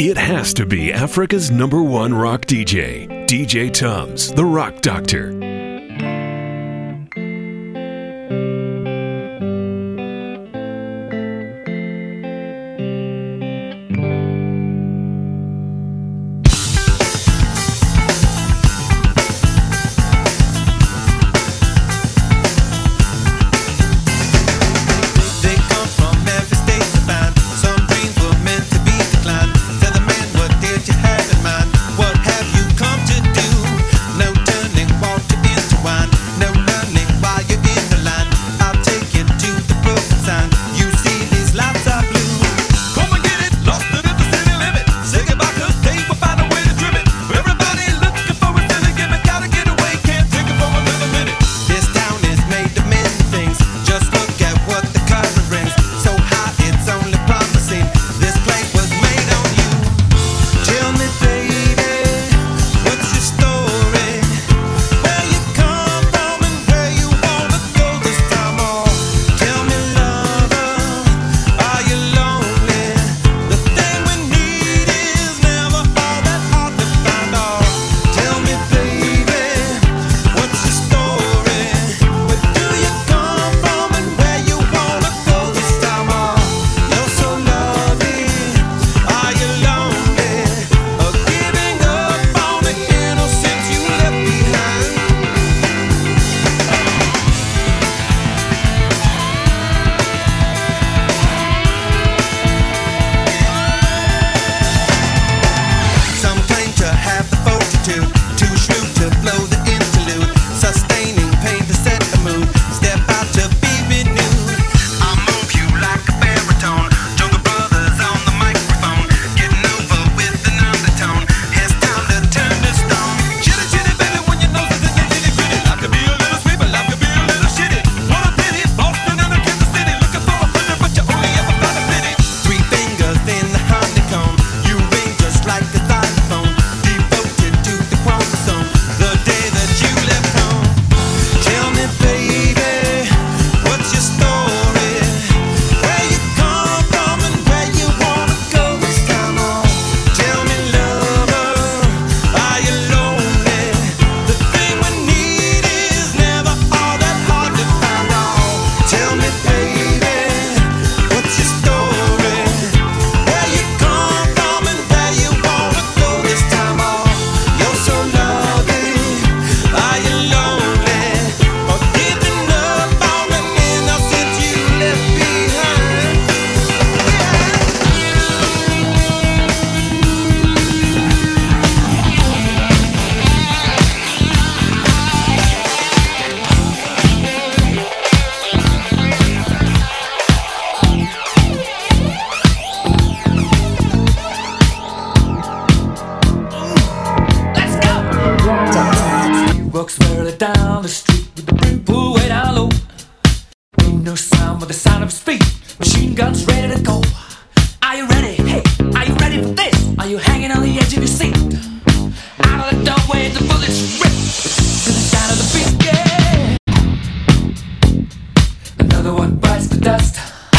It has to be Africa's #1 rock DJ, DJ Tums, the Rock Doctor. Walks merrily down the street with the brim pulled way down low. Ain't no sound but the sound of his feet. Machine guns ready to go. Are you ready? Hey, are you ready for this? Are you hanging on the edge of your seat? Out of the doorway, the bullets rip to the sound of the beat. Yeah. Another one bites the dust.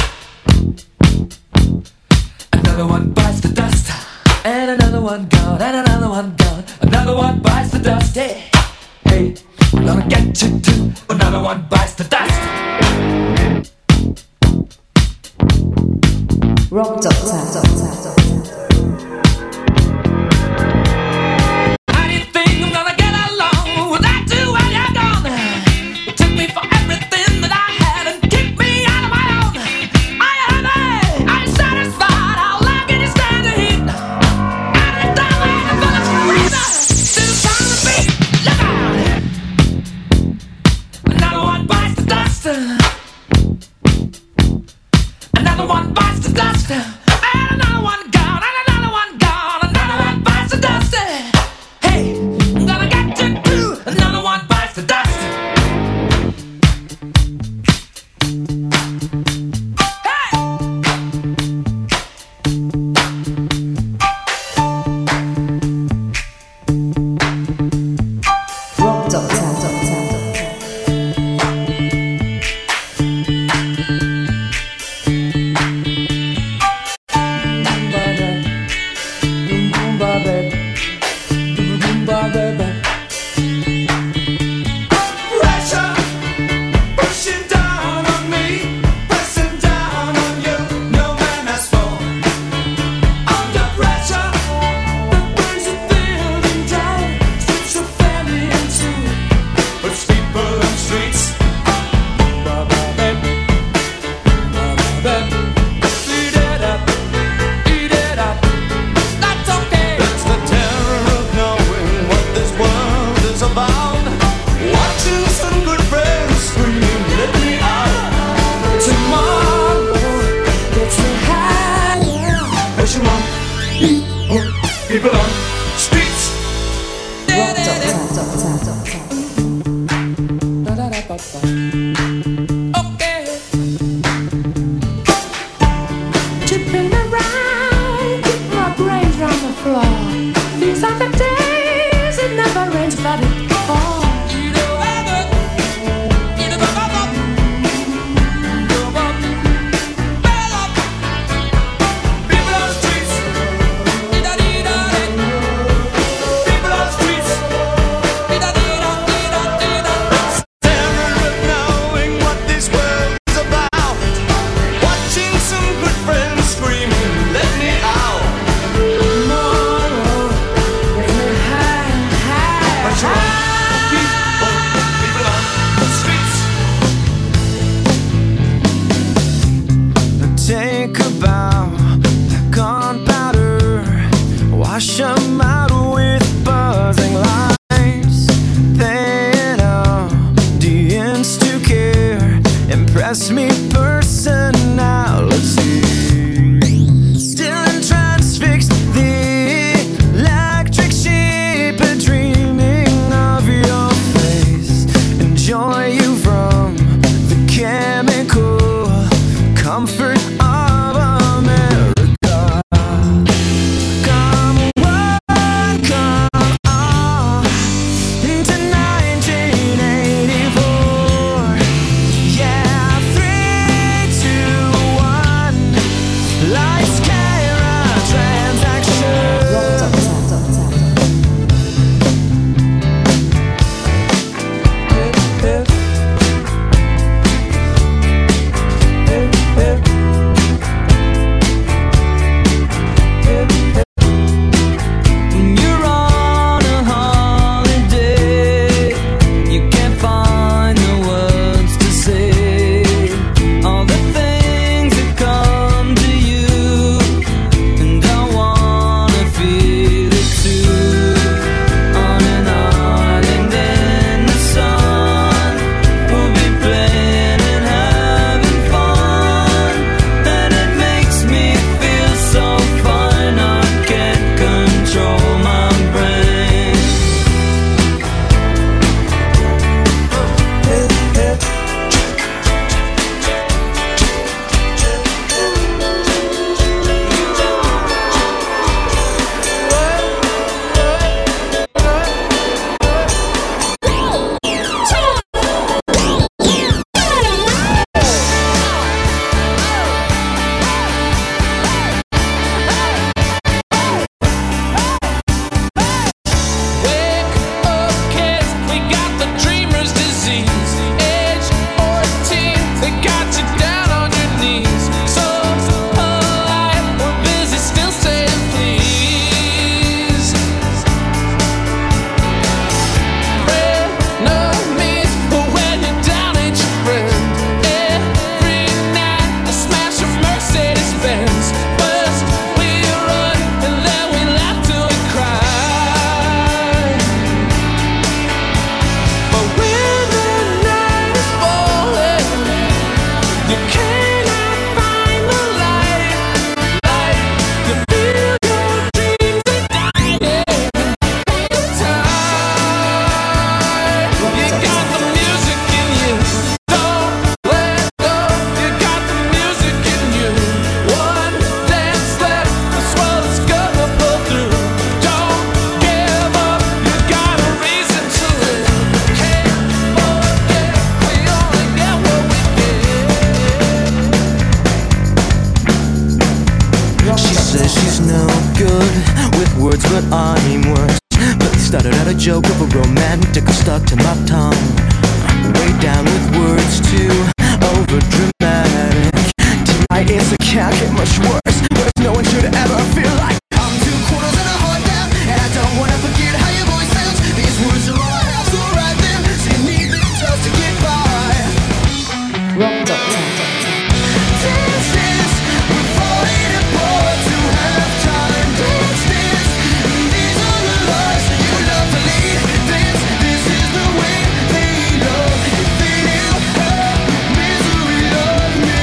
Another one bites the dust. And another one gone. And another one gone. Another one bites the dust. Hey. Hey, I'm gonna get you too. Another one bites the dust. Rock Doctor. Another one bites the dust, and another one gone, and another one gone, another one bites the dust. Hey, I'm gonna get you too. Another one bites the dust. Rock Doctor. think about the gunpowder, wash 'em out with buzzing lights. Then audience to care, impress me personality. Still transfixed, the electric sheep, dreaming of your face. Enjoy you from the chemical comfort of America. Come on, come on, to 1984. Yeah, 3, 2, 1. Lights, camera, transaction. When you're on a holiday, you can't find the words to say all the things that come to you, and I wanna feel it too. On an island in the sun, we'll be playing and having fun, and it makes me feel so fine I can't control my brain. Wake up, kids, we got the dreamer's disease. Age 14, they got you down on your knees. So polite, we're busy still saying please. Frenemies, but when you're down ain't your friend. Every night I smash a Mercedes Benz. First we run and then we laugh till we cry. But when the night is falling, you cannot find the light. You feel your dreams are dying. Time. You got the music in you. Don't let go. You got the music in you. One dance left. This world is gonna pull through. Don't give up. You got a reason to live. Can't forget. We only get what we give. She says she's no good with words, but I'm worse. But they started out a joke of a romantic stuck to my tongue. Way down with words too over dramatic. Tonight it's a can't get much worse. Worse, no one should ever feel like I'm 2 quarters and a heart down, and I don't wanna forget how your voice sounds. These words are all I have to write them, so you need them just to get by. Rock Doctor. Dance, we're falling apart to have time. Dance, these are the lives that you love to lead. Dance, this is the way they love. If they knew how misery loved me.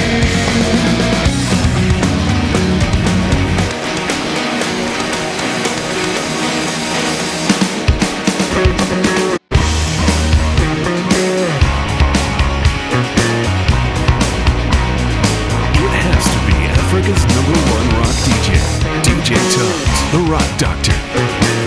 It has to be Africa's #1 rock DJ, DJ Tubbs, the Rock Doctor.